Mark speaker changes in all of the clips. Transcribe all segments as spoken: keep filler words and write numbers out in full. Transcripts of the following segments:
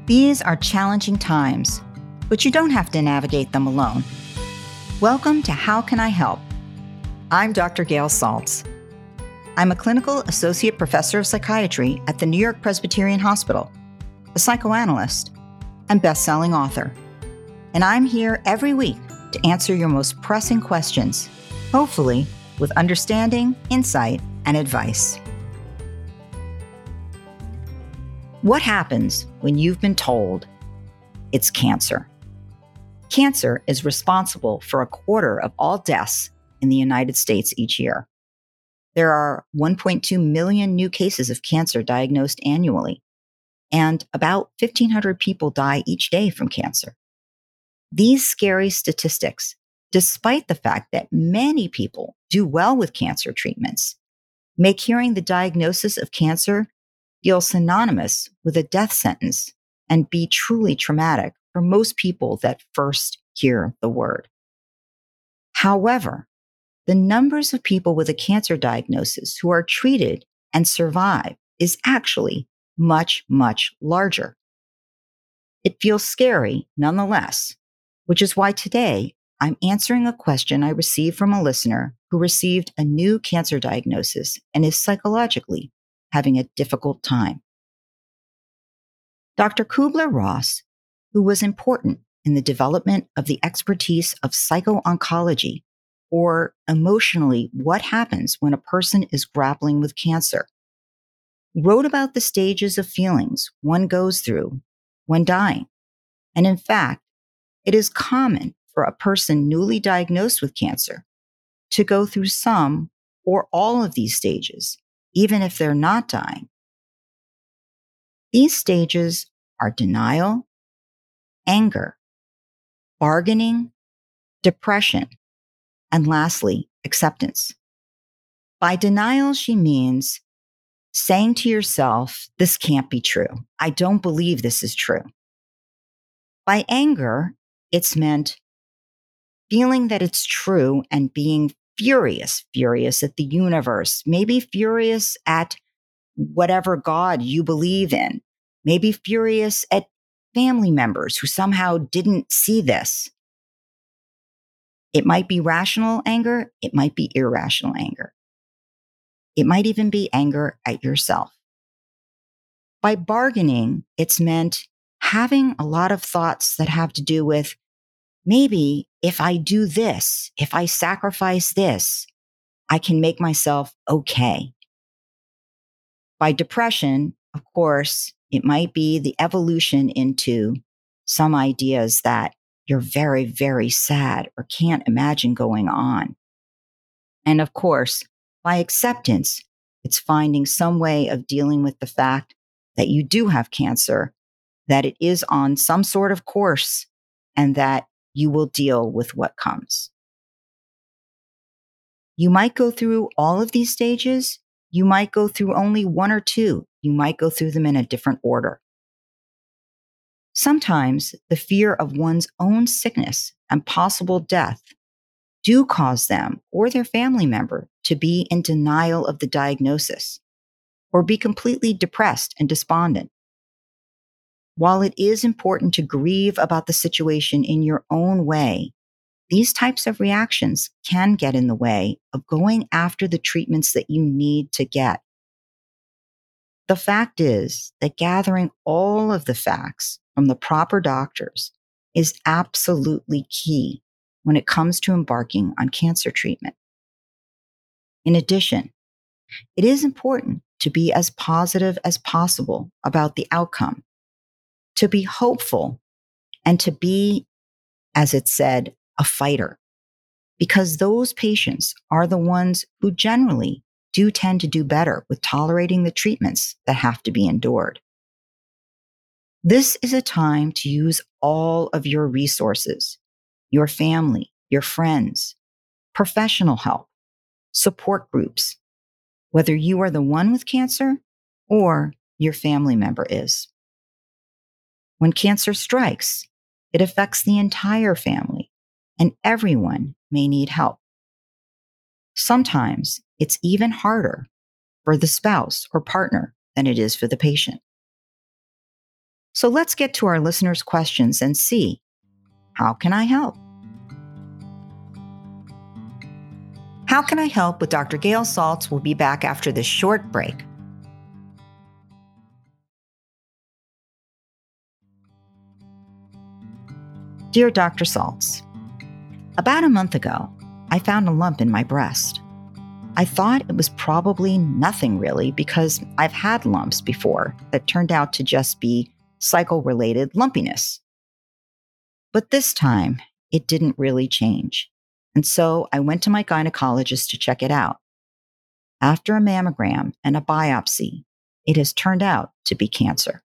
Speaker 1: These are challenging times, but you don't have to navigate them alone. Welcome to How Can I Help? I'm Doctor Gail Saltz. I'm a clinical associate professor of psychiatry at the New York Presbyterian Hospital, a psychoanalyst, and best-selling author. And I'm here every week to answer your most pressing questions, hopefully with understanding, insight, and advice. What happens when you've been told it's cancer? Cancer is responsible for a quarter of all deaths in the United States each year. There are one point two million new cases of cancer diagnosed annually, and about fifteen hundred people die each day from cancer. These scary statistics, despite the fact that many people do well with cancer treatments, make hearing the diagnosis of cancer feel synonymous with a death sentence and be truly traumatic for most people that first hear the word. However, the numbers of people with a cancer diagnosis who are treated and survive is actually much, much larger. It feels scary nonetheless, which is why today I'm answering a question I received from a listener who received a new cancer diagnosis and is psychologically having a difficult time. Doctor Kubler-Ross, who was important in the development of the expertise of psycho-oncology, or emotionally what happens when a person is grappling with cancer, wrote about the stages of feelings one goes through when dying. And in fact, it is common for a person newly diagnosed with cancer to go through some or all of these stages, even if they're not dying. These stages are denial, anger, bargaining, depression, and lastly, acceptance. By denial, she means saying to yourself, this can't be true. I don't believe this is true. By anger, it's meant feeling that it's true and being furious, furious at the universe, maybe furious at whatever God you believe in, maybe furious at family members who somehow didn't see this. It might be rational anger. It might be irrational anger. It might even be anger at yourself. By bargaining, it's meant having a lot of thoughts that have to do with maybe if I do this, if I sacrifice this, I can make myself okay. By depression, of course, it might be the evolution into some ideas that you're very, very sad or can't imagine going on. And of course, by acceptance, it's finding some way of dealing with the fact that you do have cancer, that it is on some sort of course, and that you will deal with what comes. You might go through all of these stages. You might go through only one or two. You might go through them in a different order. Sometimes the fear of one's own sickness and possible death do cause them or their family member to be in denial of the diagnosis or be completely depressed and despondent. While it is important to grieve about the situation in your own way, these types of reactions can get in the way of going after the treatments that you need to get. The fact is that gathering all of the facts from the proper doctors is absolutely key when it comes to embarking on cancer treatment. In addition, it is important to be as positive as possible about the outcome, to be hopeful, and to be, as it said, a fighter, because those patients are the ones who generally do tend to do better with tolerating the treatments that have to be endured. This is a time to use all of your resources, your family, your friends, professional help, support groups, whether you are the one with cancer or your family member is. When cancer strikes, it affects the entire family, and everyone may need help. Sometimes it's even harder for the spouse or partner than it is for the patient. So let's get to our listeners' questions and see, how can I help? How Can I Help with Doctor Gail Saltz will be back after this short break. Dear Doctor Saltz, about a month ago, I found a lump in my breast. I thought it was probably nothing really because I've had lumps before that turned out to just be cycle-related lumpiness. But this time, it didn't really change. And so I went to my gynecologist to check it out. After a mammogram and a biopsy, it has turned out to be cancer.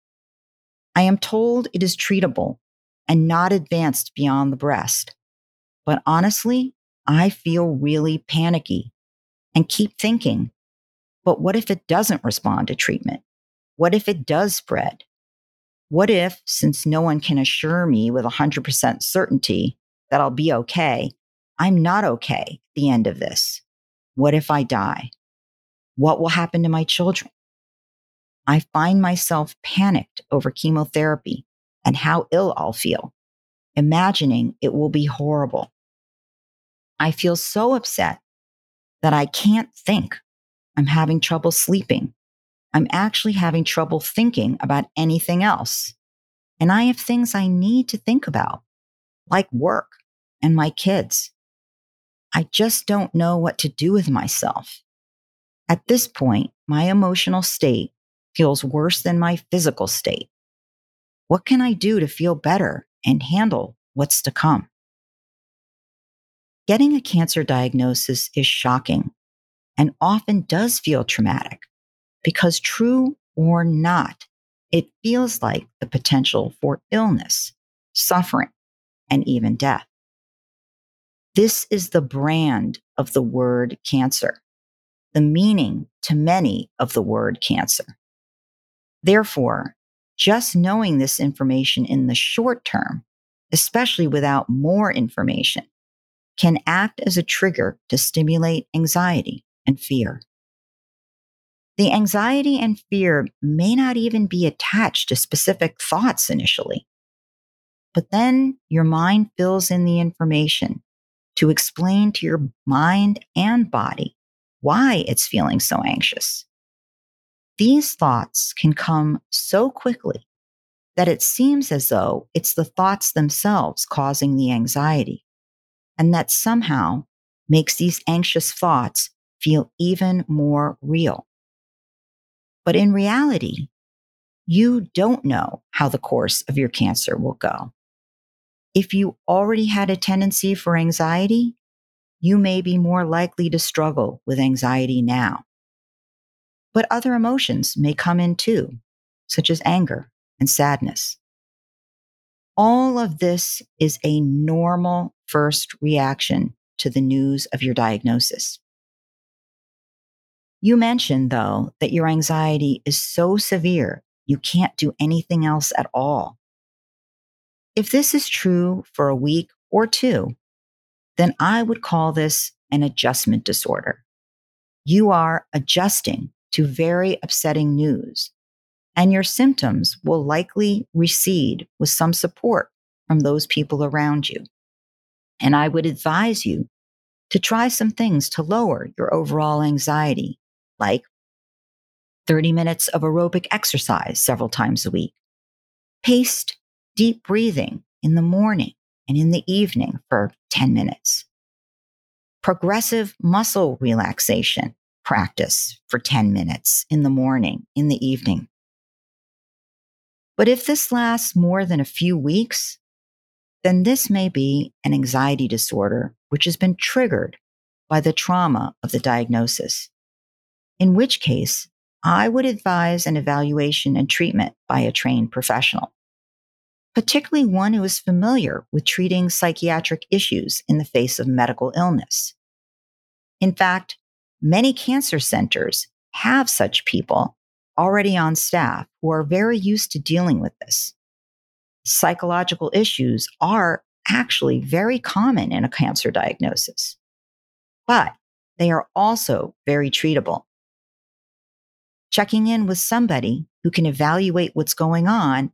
Speaker 1: I am told it is treatable and not advanced beyond the breast. But honestly, I feel really panicky and keep thinking, but what if it doesn't respond to treatment? What if it does spread? What if, since no one can assure me with one hundred percent certainty that I'll be okay, I'm not okay at the end of this? What if I die? What will happen to my children? I find myself panicked over chemotherapy and how ill I'll feel, imagining it will be horrible. I feel so upset that I can't think. I'm having trouble sleeping. I'm actually having trouble thinking about anything else. And I have things I need to think about, like work and my kids. I just don't know what to do with myself. At this point, my emotional state feels worse than my physical state. What can I do to feel better and handle what's to come? Getting a cancer diagnosis is shocking and often does feel traumatic because, true or not, it feels like the potential for illness, suffering, and even death. This is the brand of the word cancer, the meaning to many of the word cancer. Therefore, just knowing this information in the short term, especially without more information, can act as a trigger to stimulate anxiety and fear. The anxiety and fear may not even be attached to specific thoughts initially, but then your mind fills in the information to explain to your mind and body why it's feeling so anxious. These thoughts can come so quickly that it seems as though it's the thoughts themselves causing the anxiety, and that somehow makes these anxious thoughts feel even more real. But in reality, you don't know how the course of your cancer will go. If you already had a tendency for anxiety, you may be more likely to struggle with anxiety now. But other emotions may come in too, such as anger and sadness. All of this is a normal first reaction to the news of your diagnosis. You mentioned, though, that your anxiety is so severe you can't do anything else at all. If this is true for a week or two, then I would call this an adjustment disorder. You are adjusting to very upsetting news, and your symptoms will likely recede with some support from those people around you. And I would advise you to try some things to lower your overall anxiety, like thirty minutes of aerobic exercise several times a week, paced deep breathing in the morning and in the evening for ten minutes, progressive muscle relaxation practice for ten minutes in the morning, in the evening. But if this lasts more than a few weeks, then this may be an anxiety disorder which has been triggered by the trauma of the diagnosis, in which case I would advise an evaluation and treatment by a trained professional, particularly one who is familiar with treating psychiatric issues in the face of medical illness. In fact, many cancer centers have such people already on staff who are very used to dealing with this. Psychological issues are actually very common in a cancer diagnosis, but they are also very treatable. Checking in with somebody who can evaluate what's going on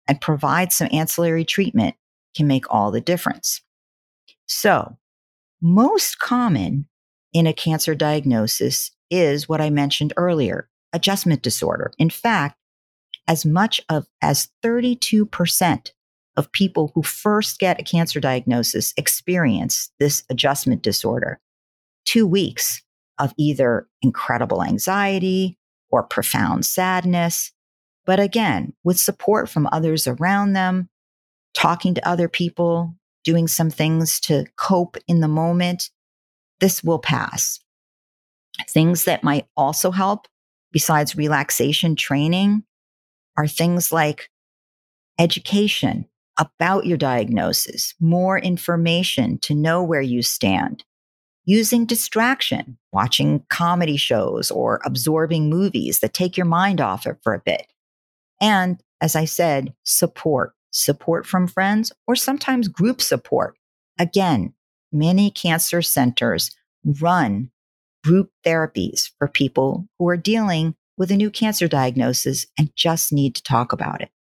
Speaker 1: and provide some ancillary treatment can make all the difference. So, most common in a cancer diagnosis is what I mentioned earlier, adjustment disorder. In fact, as much of as thirty-two percent of people who first get a cancer diagnosis experience this adjustment disorder. Two weeks of either incredible anxiety or profound sadness. But again, with support from others around them, talking to other people, doing some things to cope in the moment, this will pass. Things that might also help, besides relaxation training, are things like education about your diagnosis, more information to know where you stand, using distraction, watching comedy shows or absorbing movies that take your mind off it for a bit. And as I said, support, support from friends or sometimes group support. Again, many cancer centers run group therapies for people who are dealing with a new cancer diagnosis and just need to talk about it.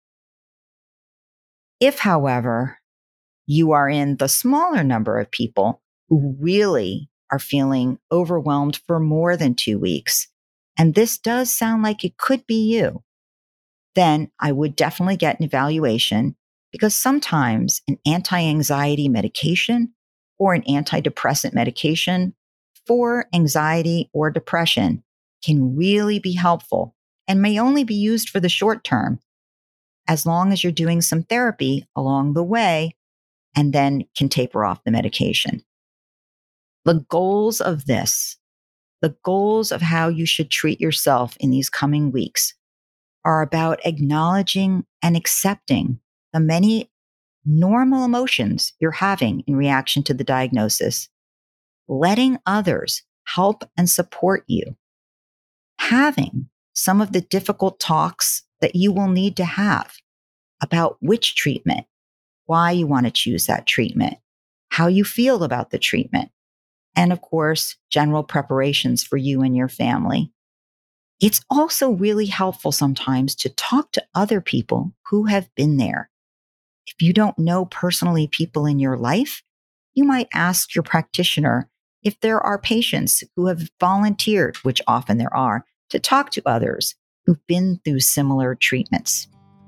Speaker 1: If, however, you are in the smaller number of people who really are feeling overwhelmed for more than two weeks, and this does sound like it could be you, then I would definitely get an evaluation, because sometimes an anti-anxiety medication or an antidepressant medication for anxiety or depression can really be helpful and may only be used for the short term, as long as you're doing some therapy along the way and then can taper off the medication. The goals of this, the goals of how you should treat yourself in these coming weeks are about acknowledging and accepting the many normal emotions you're having in reaction to the diagnosis, letting others help and support you, having some of the difficult talks that you will need to have about which treatment, why you want to choose that treatment, how you feel about the treatment, and of course, general preparations for you and your family. It's also really helpful sometimes to talk to other people who have been there. If you don't know personally people in your life, you might ask your practitioner if there are patients who have volunteered, which often there are, to talk to others who've been through similar treatments.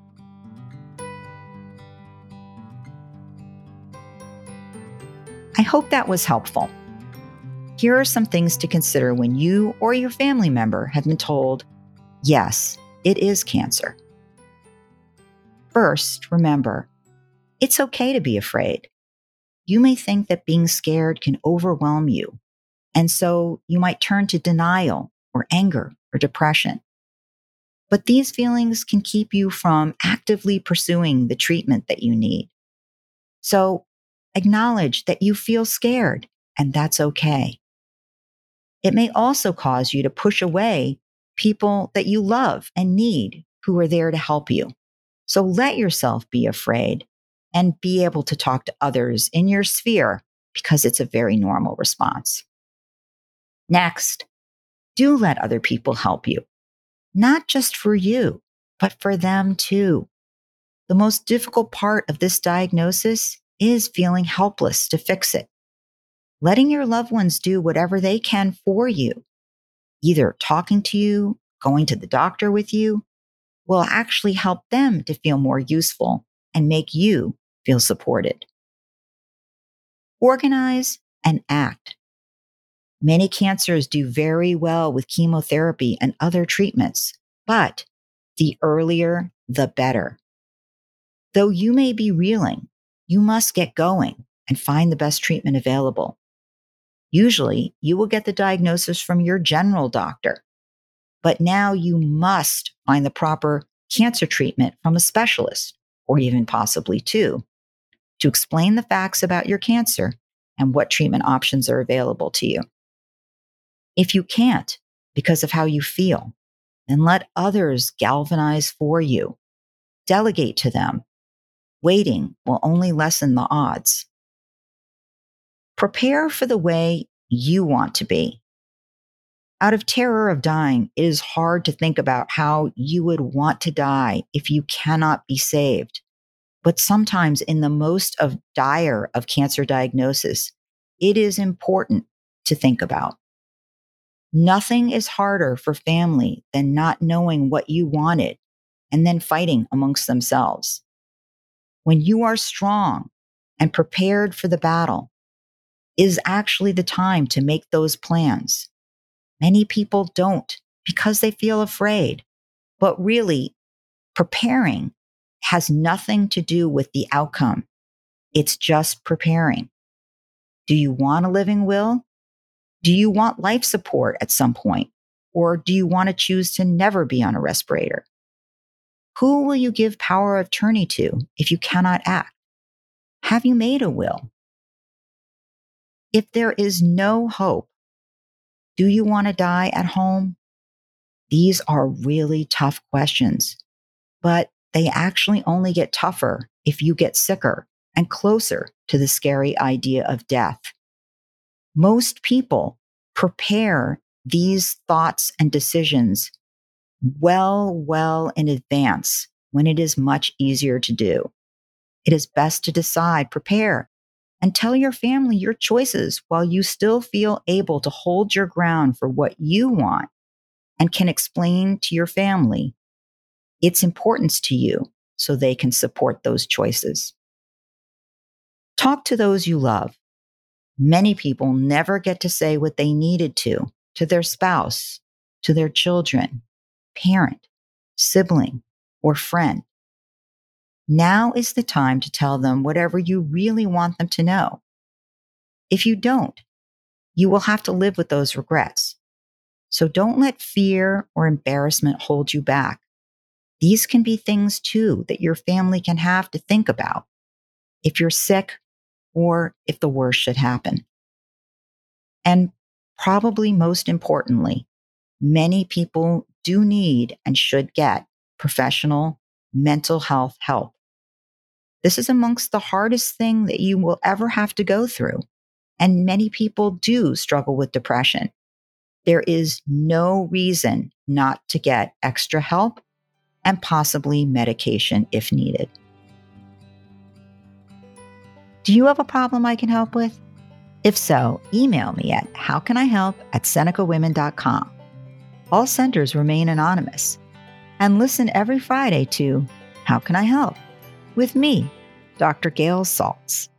Speaker 1: I hope that was helpful. Here are some things to consider when you or your family member have been told, yes, it is cancer. First, remember, it's okay to be afraid. You may think that being scared can overwhelm you, and so you might turn to denial or anger or depression. But these feelings can keep you from actively pursuing the treatment that you need. So acknowledge that you feel scared, and that's okay. It may also cause you to push away people that you love and need who are there to help you. So let yourself be afraid and be able to talk to others in your sphere, because it's a very normal response. Next, do let other people help you, not just for you, but for them too. The most difficult part of this diagnosis is feeling helpless to fix it. Letting your loved ones do whatever they can for you, either talking to you, going to the doctor with you, will actually help them to feel more useful and make you feel supported. Organize and act. Many cancers do very well with chemotherapy and other treatments, but the earlier, the better. Though you may be reeling, you must get going and find the best treatment available. Usually, you will get the diagnosis from your general doctor, but now you must find the proper cancer treatment from a specialist, or even possibly two, to explain the facts about your cancer and what treatment options are available to you. If you can't because of how you feel, then let others galvanize for you. Delegate to them. Waiting will only lessen the odds. Prepare for the way you want to be. Out of terror of dying, it is hard to think about how you would want to die if you cannot be saved. But sometimes in the most of dire of cancer diagnosis, it is important to think about. Nothing is harder for family than not knowing what you wanted and then fighting amongst themselves. When you are strong and prepared for the battle, is actually the time to make those plans. Many people don't because they feel afraid, but really preparing has nothing to do with the outcome. It's just preparing. Do you want a living will? Do you want life support at some point? Or do you want to choose to never be on a respirator? Who will you give power of attorney to if you cannot act? Have you made a will? If there is no hope, do you want to die at home? These are really tough questions, but they actually only get tougher if you get sicker and closer to the scary idea of death. Most people prepare these thoughts and decisions well, well in advance when it is much easier to do. It is best to decide, prepare, and tell your family your choices while you still feel able to hold your ground for what you want and can explain to your family its importance to you so they can support those choices. Talk to those you love. Many people never get to say what they needed to, to their spouse, to their children, parent, sibling, or friend. Now is the time to tell them whatever you really want them to know. If you don't, you will have to live with those regrets. So don't let fear or embarrassment hold you back. These can be things too that your family can have to think about if you're sick or if the worst should happen. And probably most importantly, many people do need and should get professional mental health help. This is amongst the hardest thing that you will ever have to go through. And many people do struggle with depression. There is no reason not to get extra help and possibly medication if needed. Do you have a problem I can help with? If so, email me at howcanihelp at seneca women dot com. All senders remain anonymous. And listen every Friday to How Can I Help? With me, Doctor Gail Saltz.